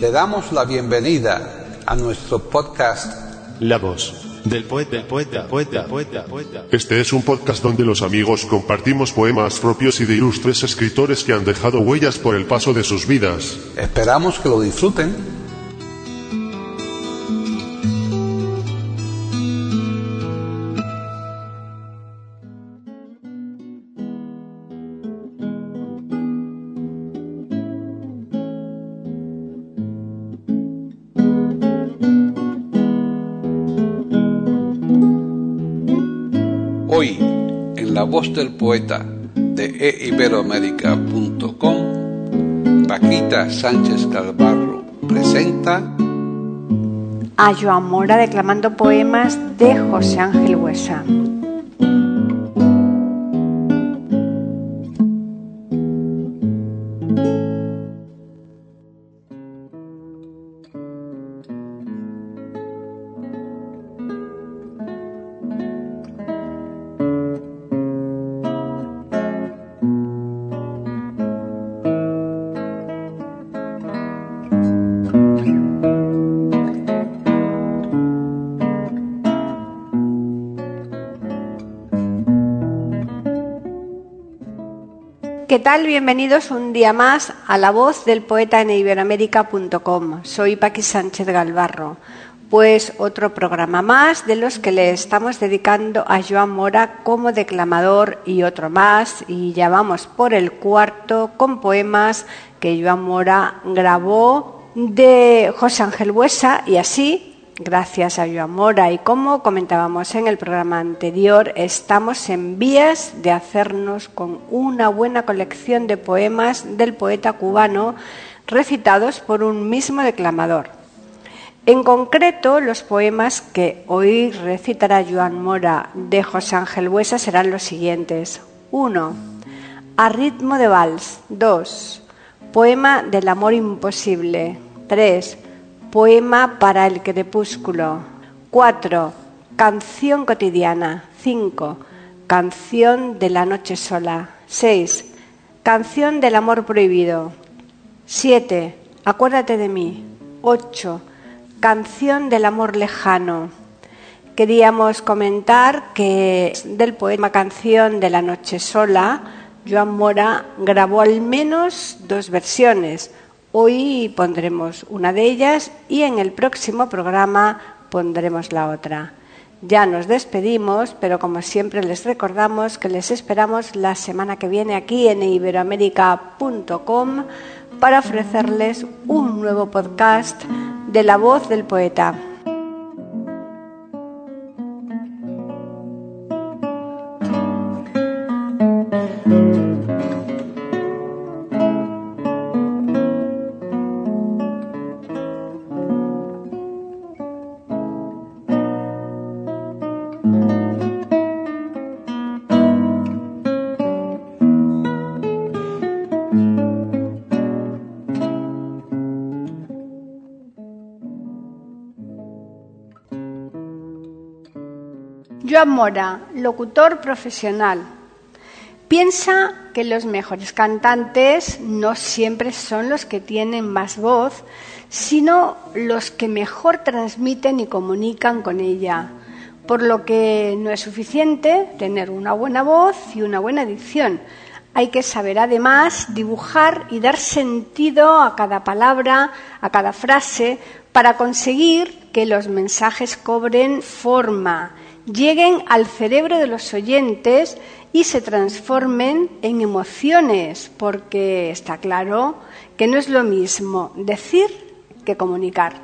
Le damos la bienvenida a nuestro podcast La voz del poeta. Este es un podcast donde los amigos compartimos poemas propios y de ilustres escritores que han dejado huellas por el paso de sus vidas. Esperamos que lo disfruten. Hoy, en La Voz del Poeta de eiberoamerica.com, Paquita Sánchez Galvarro presenta a Joan Mora declamando poemas de José Ángel Buesa. ¿Qué tal? Bienvenidos un día más a La Voz del Poeta en eiberoamerica.com. Soy Paqui Sánchez Galvarro. Pues otro programa más de los que le estamos dedicando a Joan Mora como declamador y otro más. Y ya vamos por el cuarto con poemas que Joan Mora grabó de José Ángel Buesa y así. Gracias a Joan Mora y como comentábamos en el programa anterior, estamos en vías de hacernos con una buena colección de poemas del poeta cubano recitados por un mismo declamador. En concreto, los poemas que hoy recitará Joan Mora de José Ángel Buesa serán los siguientes. 1. A ritmo de vals. 2. Poema del amor imposible. 3. Poema para el crepúsculo. 4. Canción cotidiana. 5. Canción de la noche sola. 6. Canción del amor prohibido. 7. Acuérdate de mí. 8. Canción del amor lejano. Queríamos comentar que del poema Canción de la noche sola, Joan Mora grabó al menos 2 versiones. Hoy pondremos una de ellas y en el próximo programa pondremos la otra. Ya nos despedimos, pero como siempre les recordamos que les esperamos la semana que viene aquí en eiberoamerica.com para ofrecerles un nuevo podcast de La Voz del Poeta. Joan Mora, locutor profesional. Piensa que los mejores cantantes no siempre son los que tienen más voz, sino los que mejor transmiten y comunican con ella, por lo que no es suficiente tener una buena voz y una buena dicción. Hay que saber además dibujar y dar sentido a cada palabra, a cada frase, para conseguir que los mensajes cobren forma, lleguen al cerebro de los oyentes y se transformen en emociones, porque está claro que no es lo mismo decir que comunicar.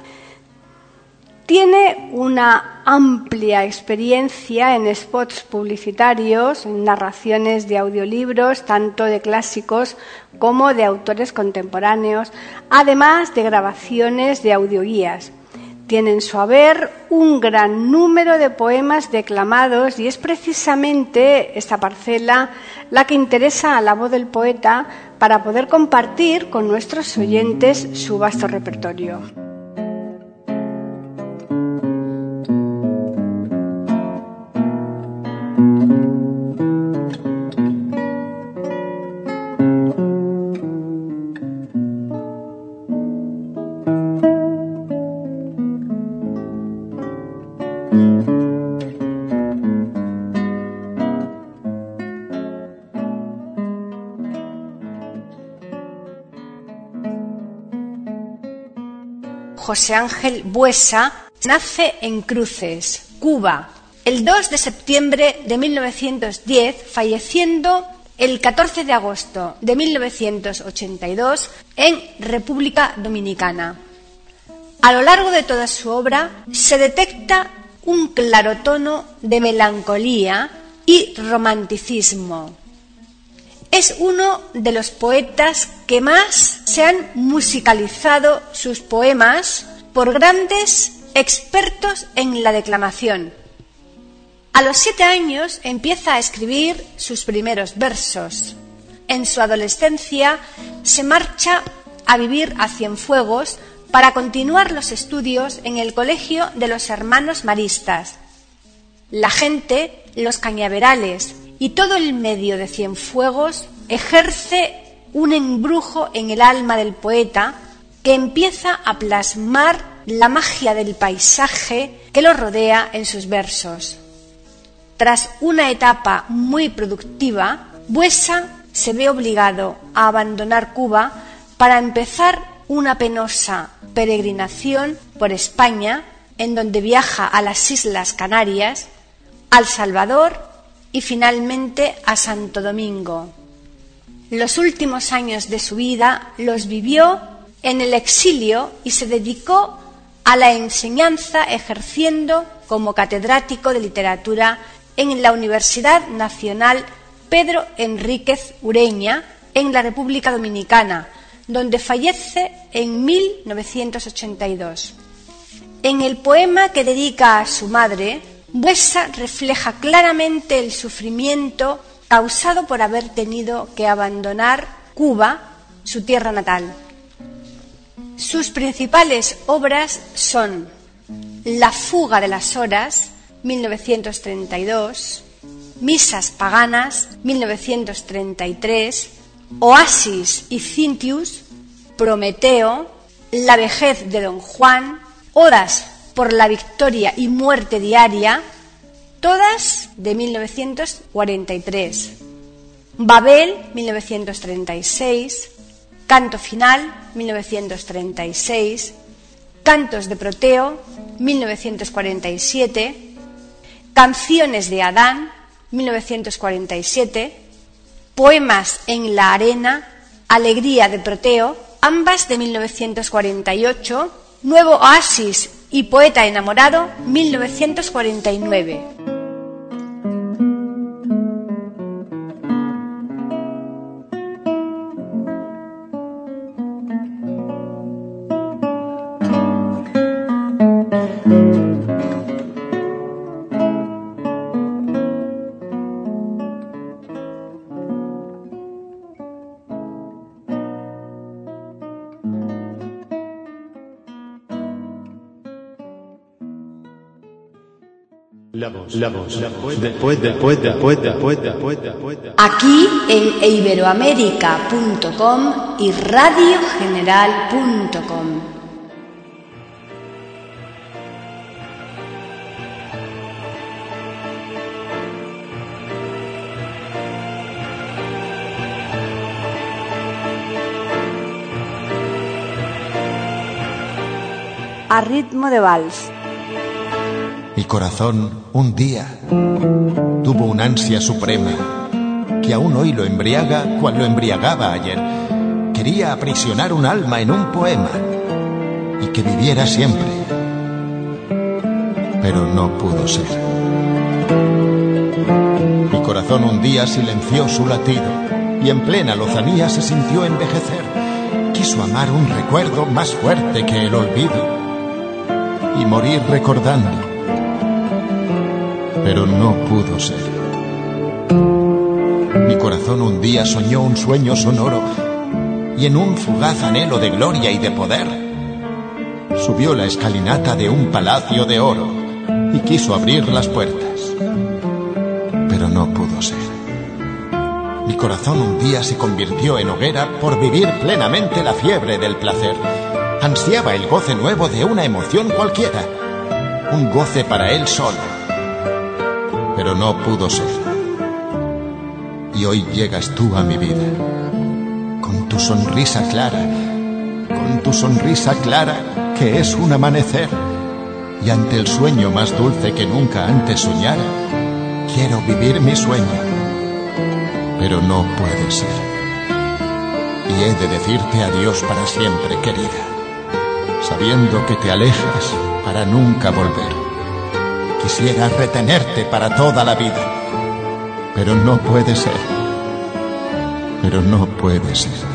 Tiene una amplia experiencia en spots publicitarios, en narraciones de audiolibros, tanto de clásicos como de autores contemporáneos, además de grabaciones de audioguías. Tiene en su haber un gran número de poemas declamados y es precisamente esta parcela la que interesa a La Voz del Poeta para poder compartir con nuestros oyentes su vasto repertorio. José Ángel Buesa nace en Cruces, Cuba, el 2 de septiembre de 1910, falleciendo el 14 de agosto de 1982 en República Dominicana. A lo largo de toda su obra se detecta un claro tono de melancolía y romanticismo. Es uno de los poetas que más se han musicalizado sus poemas por grandes expertos en la declamación. A los 7 años empieza a escribir sus primeros versos. En su adolescencia se marcha a vivir a Cienfuegos para continuar los estudios en el Colegio de los Hermanos Maristas. La gente, los cañaverales y todo el medio de Cienfuegos ejerce un embrujo en el alma del poeta que empieza a plasmar la magia del paisaje que lo rodea en sus versos. Tras una etapa muy productiva, Buesa se ve obligado a abandonar Cuba para empezar una penosa peregrinación por España, en donde viaja a las Islas Canarias, a El Salvador y finalmente a Santo Domingo. Los últimos años de su vida los vivió en el exilio y se dedicó a la enseñanza, ejerciendo como catedrático de literatura en la Universidad Nacional Pedro Enríquez Ureña, en la República Dominicana, donde fallece en 1982. En el poema que dedica a su madre, Buesa refleja claramente el sufrimiento causado por haber tenido que abandonar Cuba, su tierra natal. Sus principales obras son La fuga de las horas, 1932, Misas paganas, 1933, Oasis y Cintius, Prometeo, La vejez de Don Juan, Odas por la victoria y muerte diaria, todas de 1943, Babel, 1936, Canto final, 1936, Cantos de Proteo, 1947, Canciones de Adán, 1947, Poemas en la arena, Alegría de Proteo, ambas de 1948, Nuevo Oasis y Poeta enamorado, 1949. La voz del poeta. Aquí en iberoamerica.com y radiogeneral.com. A ritmo de vals. Mi corazón, un día, tuvo una ansia suprema que aún hoy lo embriaga cual lo embriagaba ayer. Quería aprisionar un alma en un poema y que viviera siempre, pero no pudo ser. Mi corazón un día silenció su latido y en plena lozanía se sintió envejecer. Quiso amar un recuerdo más fuerte que el olvido y morir recordando, pero no pudo ser. Mi corazón un día soñó un sueño sonoro y en un fugaz anhelo de gloria y de poder subió la escalinata de un palacio de oro y quiso abrir las puertas, pero no pudo ser. Mi corazón un día se convirtió en hoguera por vivir plenamente la fiebre del placer. Ansiaba el goce nuevo de una emoción cualquiera, un goce para él solo, pero no pudo ser. Y hoy llegas tú a mi vida, con tu sonrisa clara que es un amanecer, y ante el sueño más dulce que nunca antes soñara, quiero vivir mi sueño, pero no puede ser. Y he de decirte adiós para siempre, querida, sabiendo que te alejas para nunca volver. Quisiera retenerte para toda la vida, pero no puede ser, pero no puede ser.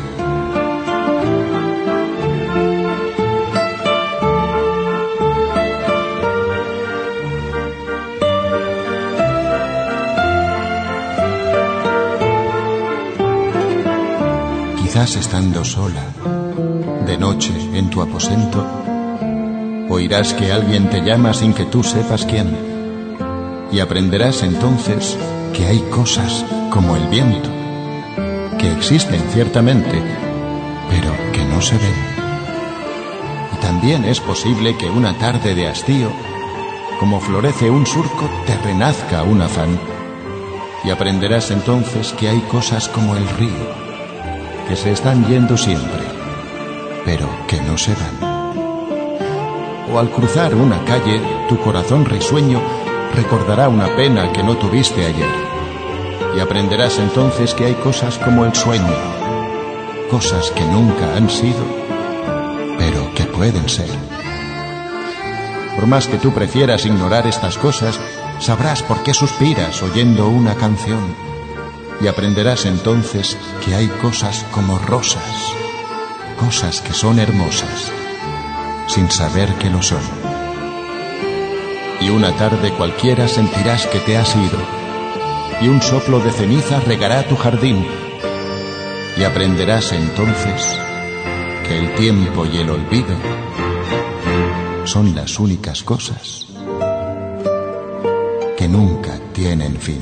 Quizás estando sola, de noche en tu aposento, oirás que alguien te llama sin que tú sepas quién, y aprenderás entonces que hay cosas como el viento, que existen ciertamente, pero que no se ven. Y también es posible que una tarde de hastío, como florece un surco, te renazca un afán, y aprenderás entonces que hay cosas como el río, que se están yendo siempre, pero que no se van. O al cruzar una calle, tu corazón risueño recordará una pena que no tuviste ayer, y aprenderás entonces que hay cosas como el sueño, cosas que nunca han sido, pero que pueden ser. Por más que tú prefieras ignorar estas cosas, sabrás por qué suspiras oyendo una canción, y aprenderás entonces que hay cosas como rosas, cosas que son hermosas, sin saber que lo son. Y una tarde cualquiera sentirás que te has ido, y un soplo de ceniza regará tu jardín, y aprenderás entonces que el tiempo y el olvido son las únicas cosas que nunca tienen fin.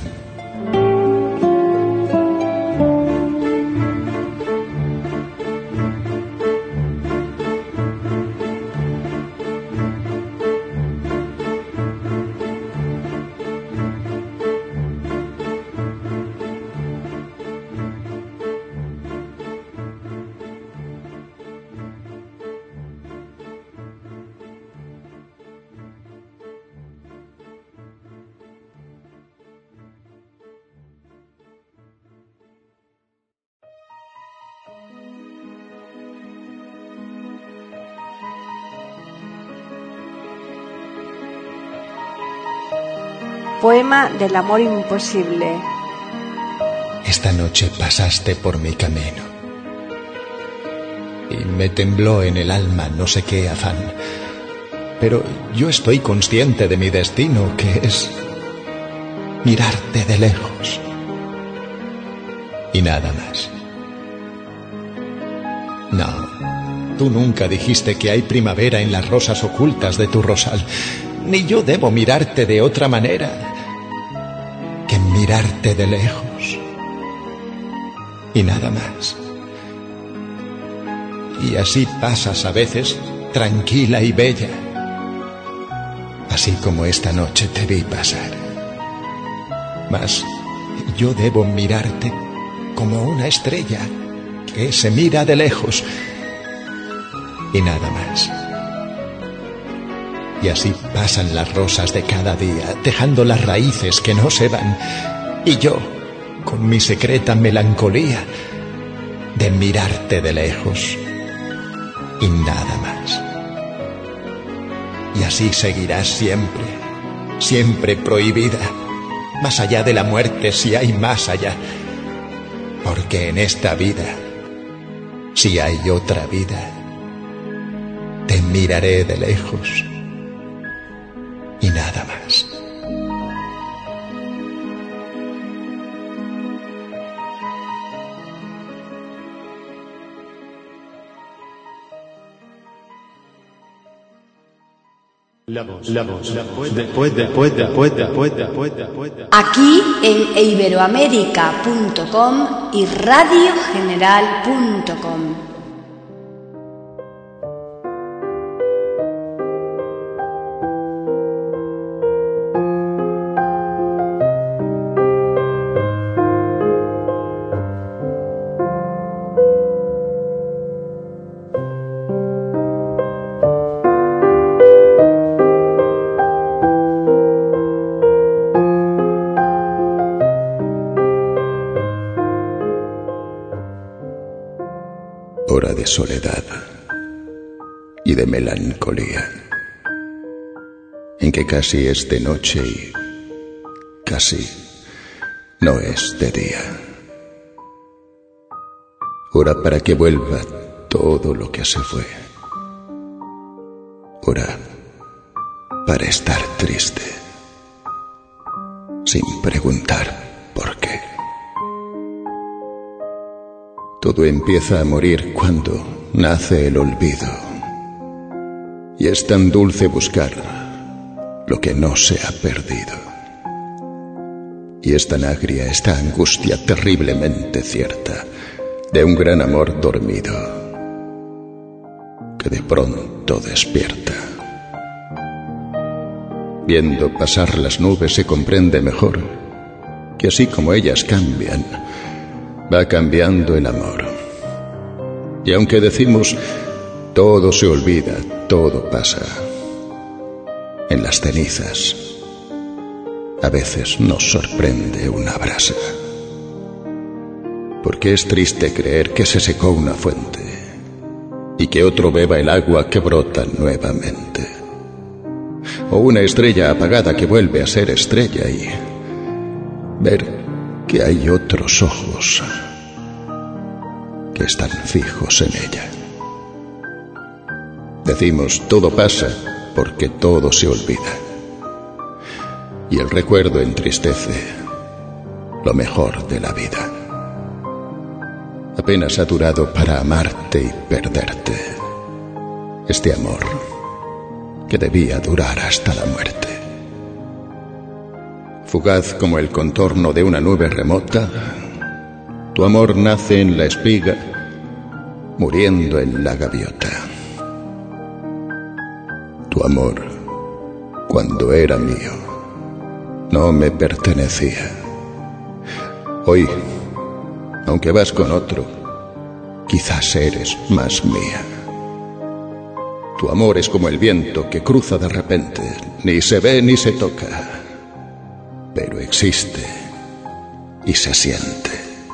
Poema del amor imposible. Esta noche pasaste por mi camino y me tembló en el alma no sé qué afán, pero yo estoy consciente de mi destino, que es mirarte de lejos y nada más. No, tú nunca dijiste que hay primavera en las rosas ocultas de tu rosal, ni yo debo mirarte de otra manera que mirarte de lejos y nada más. Y así pasas a veces tranquila y bella, así como esta noche te vi pasar. Mas yo debo mirarte como una estrella que se mira de lejos y nada más. Y así pasan las rosas de cada día, dejando las raíces que no se van, y yo, con mi secreta melancolía, de mirarte de lejos y nada más. Y así seguirás siempre, siempre prohibida, más allá de la muerte si hay más allá, porque en esta vida, si hay otra vida, te miraré de lejos y nada más. Aquí en iberoamerica.com y radiogeneral.com. hora de soledad y de melancolía, en que casi es de noche y casi no es de día. Hora para que vuelva todo lo que se fue. Hora para estar triste, sin preguntar por qué. Todo empieza a morir cuando nace el olvido, y es tan dulce buscar lo que no se ha perdido. Y es tan agria esta angustia terriblemente cierta de un gran amor dormido que de pronto despierta. Viendo pasar las nubes se comprende mejor que así como ellas cambian, va cambiando el amor. Y aunque decimos todo se olvida, todo pasa, en las cenizas a veces nos sorprende una brasa. Porque es triste creer que se secó una fuente y que otro beba el agua que brota nuevamente. O una estrella apagada que vuelve a ser estrella y ver que hay otros ojos que están fijos en ella. Decimos todo pasa porque todo se olvida. Y el recuerdo entristece lo mejor de la vida. Apenas ha durado para amarte y perderte este amor que debía durar hasta la muerte. Fugaz como el contorno de una nube remota, tu amor nace en la espiga, muriendo en la gaviota. Tu amor, cuando era mío, no me pertenecía. Hoy, aunque vas con otro, quizás eres más mía. Tu amor es como el viento que cruza de repente, ni se ve ni se toca, pero existe y se siente.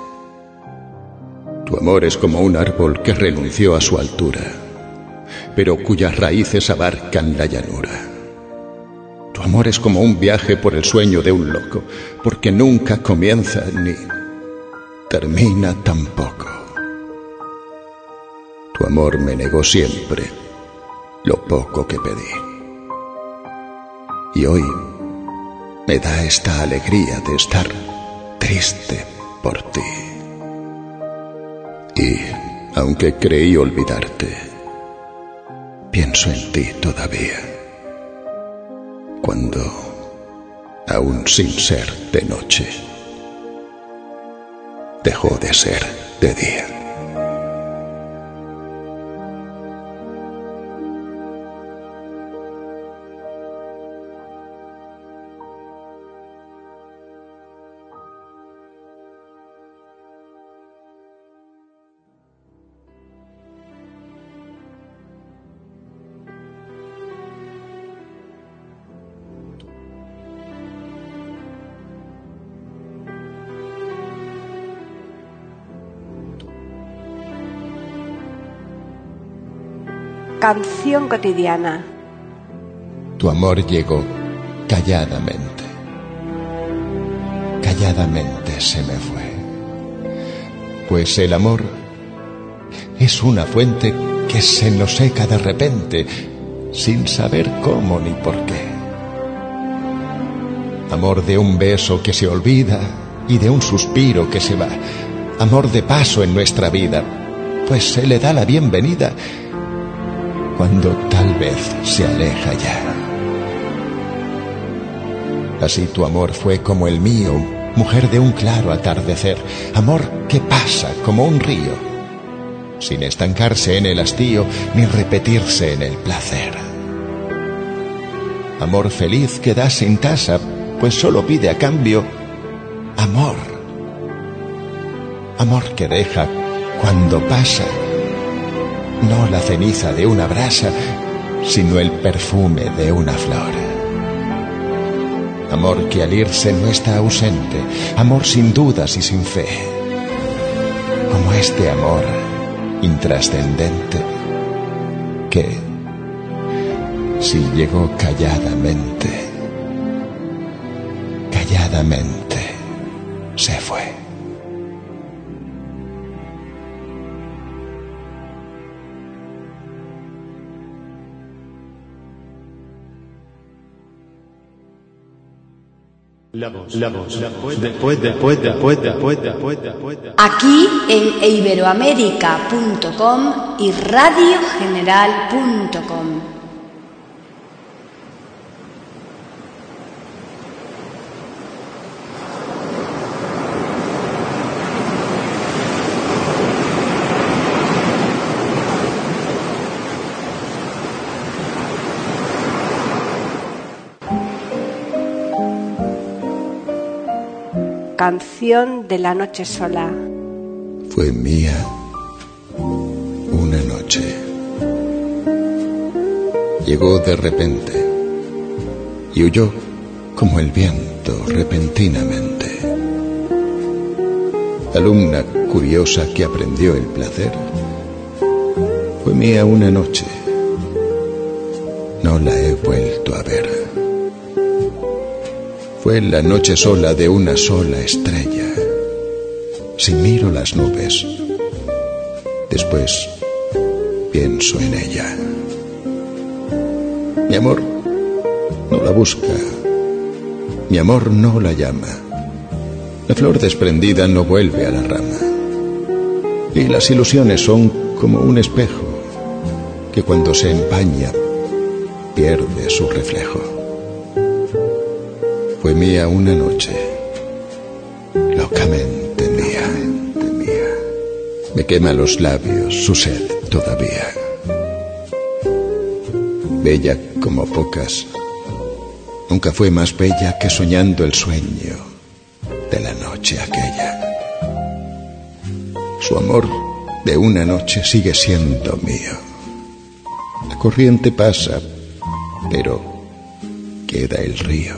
Tu amor es como un árbol que renunció a su altura, pero cuyas raíces abarcan la llanura. Tu amor es como un viaje por el sueño de un loco, porque nunca comienza ni termina tampoco. Tu amor me negó siempre lo poco que pedí. Y hoy me da esta alegría de estar triste por ti. Y, aunque creí olvidarte, pienso en ti todavía, cuando, aún sin ser de noche, dejó de ser de día. Canción cotidiana. Tu amor llegó calladamente. Calladamente se me fue. Pues el amor es una fuente que se nos seca de repente, sin saber cómo ni por qué. Amor de un beso que se olvida y de un suspiro que se va. Amor de paso en nuestra vida, pues se le da la bienvenida cuando tal vez se aleja ya. Así tu amor fue como el mío, mujer de un claro atardecer, amor que pasa como un río, sin estancarse en el hastío ni repetirse en el placer. Amor feliz que da sin tasa, pues solo pide a cambio amor. Amor que deja cuando pasa no la ceniza de una brasa, sino el perfume de una flor. Amor que al irse no está ausente, amor sin dudas y sin fe, como este amor intrascendente, que, si llegó calladamente, se fue. Aquí en iberoamerica.com y radiogeneral.com. Canción de la noche sola. Fue mía una noche. Llegó de repente y huyó como el viento repentinamente. Alumna curiosa que aprendió el placer, fue mía una noche. No la he vuelto a ver. Fue la noche sola de una sola estrella. Si miro las nubes, después pienso en ella. Mi amor no la busca, mi amor no la llama. La flor desprendida no vuelve a la rama. Y las ilusiones son como un espejo que cuando se empaña pierde su reflejo. Fue mía una noche, locamente mía. Me quema los labios su sed todavía. Bella como pocas, nunca fue más bella que soñando el sueño de la noche aquella. Su amor de una noche sigue siendo mío. La corriente pasa, pero queda el río.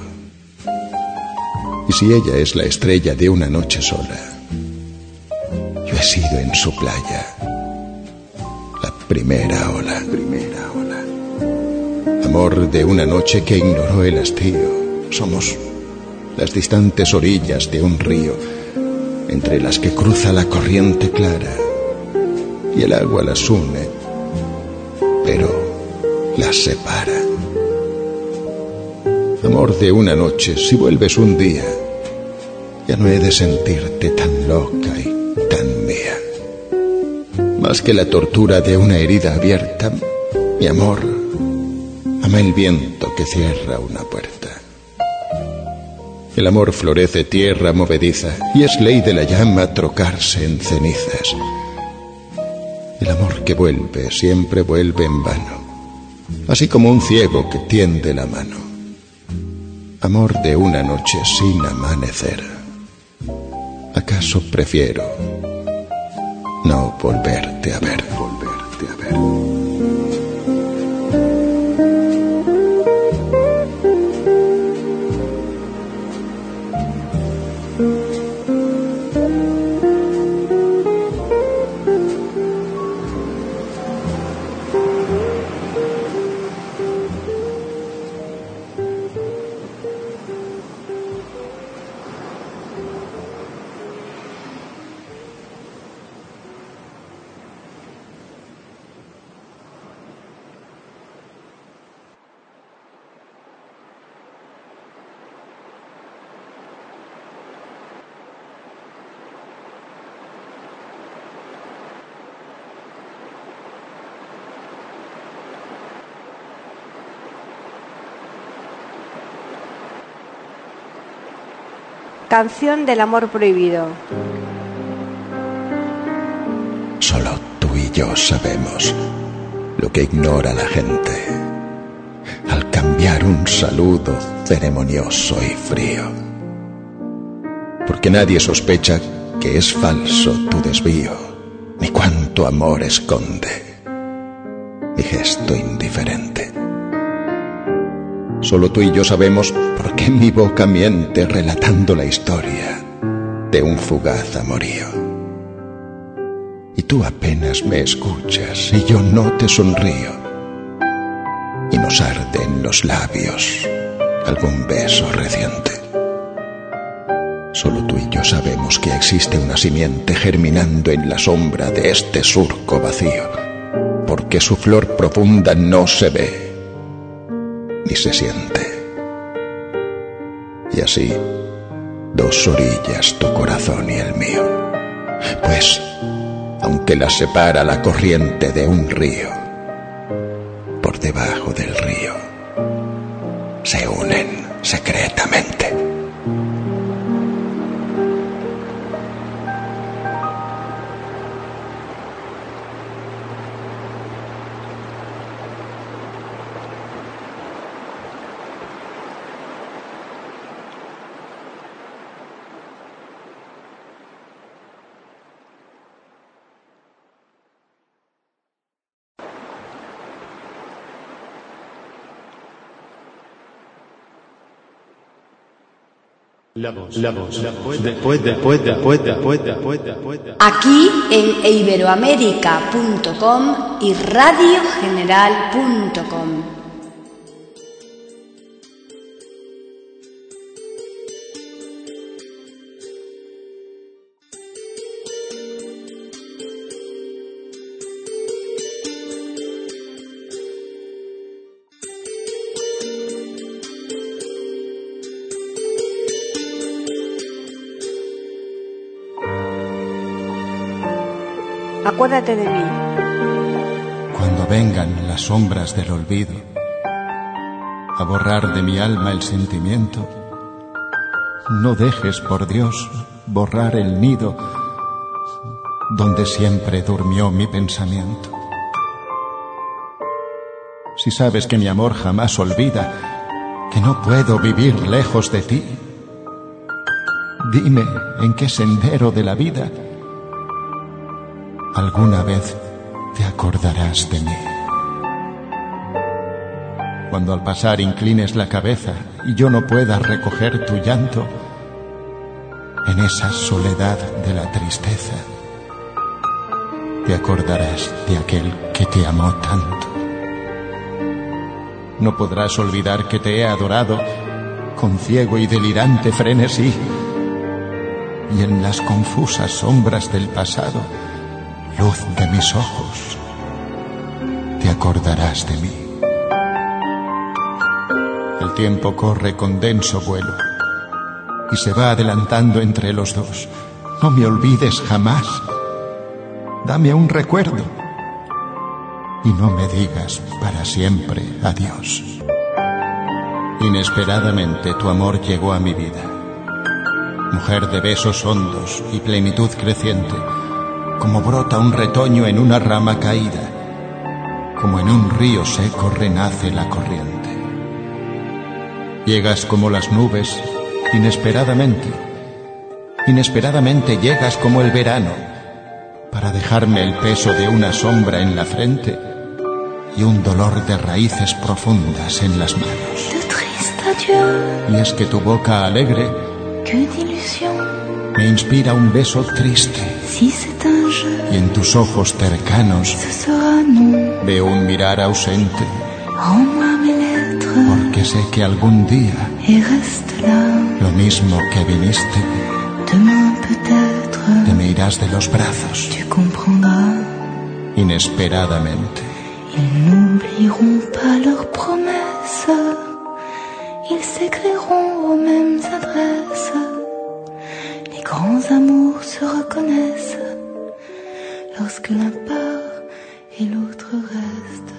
Y si ella es la estrella de una noche sola, yo he sido en su playa la primera ola. Amor de una noche que ignoró el hastío. Somos las distantes orillas de un río, entre las que cruza la corriente clara, y el agua las une, pero las separa. Amor de una noche, si vuelves un día, ya no he de sentirte tan loca y tan mía. Más que la tortura de una herida abierta, mi amor ama el viento que cierra una puerta. El amor florece tierra movediza, y es ley de la llama trocarse en cenizas. El amor que vuelve siempre vuelve en vano, así como un ciego que tiende la mano. Amor de una noche sin amanecer. ¿Acaso prefiero no volverte a ver? Canción del amor prohibido. Solo tú y yo sabemos lo que ignora la gente al cambiar un saludo ceremonioso y frío. Porque nadie sospecha que es falso tu desvío, ni cuánto amor esconde mi gesto indiferente. Solo tú y yo sabemos por qué mi boca miente relatando la historia de un fugaz amorío. y tú apenas me escuchas y yo no te sonrío. Y nos arde en los labios algún beso reciente. Solo tú y yo sabemos que existe una simiente germinando en la sombra de este surco vacío, porque su flor profunda no se ve ni se siente. Y así, dos orillas, tu corazón y el mío, pues, aunque las separa la corriente de un río, por debajo del río se unen secretamente. Aquí en iberoamerica.com y radiogeneral.com. Acuérdate de mí. Cuando vengan las sombras del olvido a borrar de mi alma el sentimiento, no dejes, por Dios, borrar el nido donde siempre durmió mi pensamiento. Si sabes que mi amor jamás olvida, que no puedo vivir lejos de ti, dime en qué sendero de la vida alguna vez te acordarás de mí. Cuando al pasar inclines la cabeza y yo no pueda recoger tu llanto, en esa soledad de la tristeza, te acordarás de aquel que te amó tanto. No podrás olvidar que te he adorado con ciego y delirante frenesí, y en las confusas sombras del pasado, luz de mis ojos, te acordarás de mí. El tiempo corre con denso vuelo y se va adelantando entre los dos. No me olvides jamás, dame un recuerdo y no me digas para siempre adiós. Inesperadamente tu amor llegó a mi vida, mujer de besos hondos y plenitud creciente, como brota un retoño en una rama caída, como en un río seco renace la corriente. Llegas como las nubes, inesperadamente, inesperadamente llegas como el verano, para dejarme el peso de una sombra en la frente y un dolor de raíces profundas en las manos. Y es que tu boca alegre me inspira un beso triste, y en tus ojos cercanos veo un mirar ausente, porque sé que algún día, lo mismo que viniste, te me irás de los brazos, inesperadamente. Ils n'oublieront pas leurs promesses, ils s'écriront aux mêmes adresses. Les grands amours se reconnaissent lorsque l'un part et l'autre reste.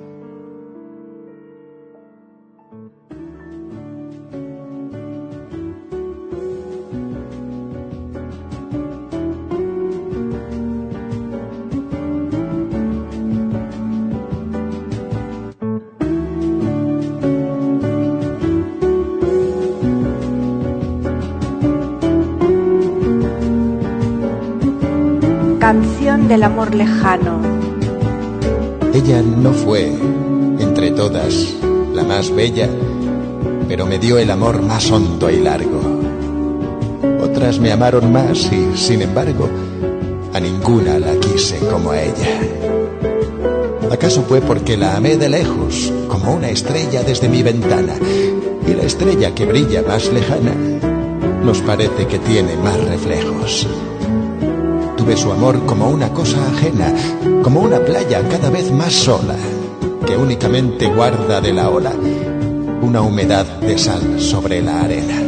Canción del amor lejano. Ella no fue, entre todas, la más bella, pero me dio el amor más hondo y largo. Otras me amaron más y, sin embargo, A ninguna la quise como a ella. ¿Acaso fue porque la amé de lejos, como una estrella desde mi ventana? Y la estrella que brilla más lejana nos parece que tiene más reflejos. Tuve su amor como una cosa ajena, como una playa cada vez más sola, que únicamente guarda de la ola una humedad de sal sobre la arena.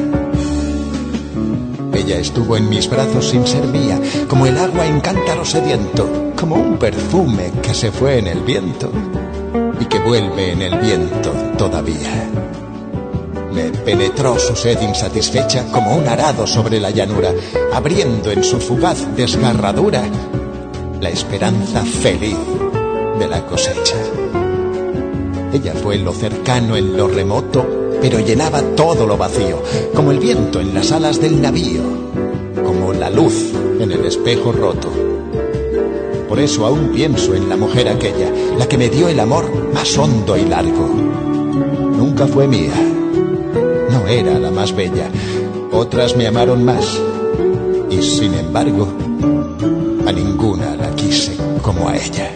Ella estuvo en mis brazos sin ser mía, como el agua en cántaro sediento, como un perfume que se fue en el viento y que vuelve en el viento todavía. Me penetró su sed insatisfecha como un arado sobre la llanura, abriendo en su fugaz desgarradura la esperanza feliz de la cosecha. Ella fue lo cercano en lo remoto, pero llenaba todo lo vacío, como el viento en las alas del navío, como la luz en el espejo roto. Por eso aún pienso en la mujer aquella, la que me dio el amor más hondo y largo. Nunca fue mía, no era la más bella, otras me amaron más, y sin embargo, a ninguna la quise como a ella.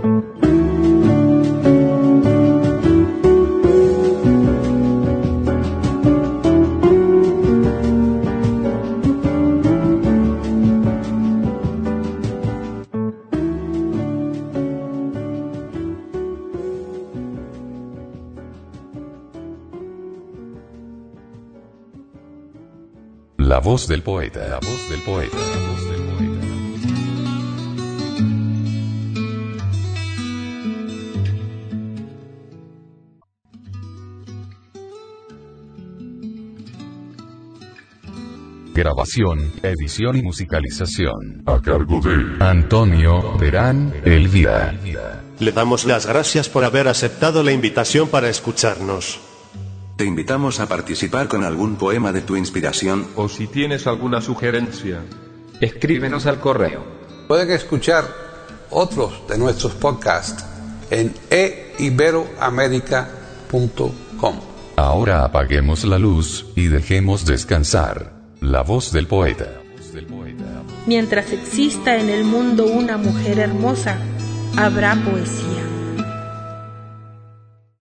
La voz del poeta, la voz del poeta, la voz del poeta. Grabación, edición y musicalización A cargo de Antonio Terán Elvira. Le damos las gracias por haber aceptado la invitación para escucharnos. Te invitamos a participar con algún poema de tu inspiración. O si tienes alguna sugerencia, escríbenos al correo. Pueden escuchar otros de nuestros podcasts en eiberoamerica.com. Ahora apaguemos la luz y dejemos descansar la voz del poeta. Mientras exista en el mundo una mujer hermosa, habrá poesía.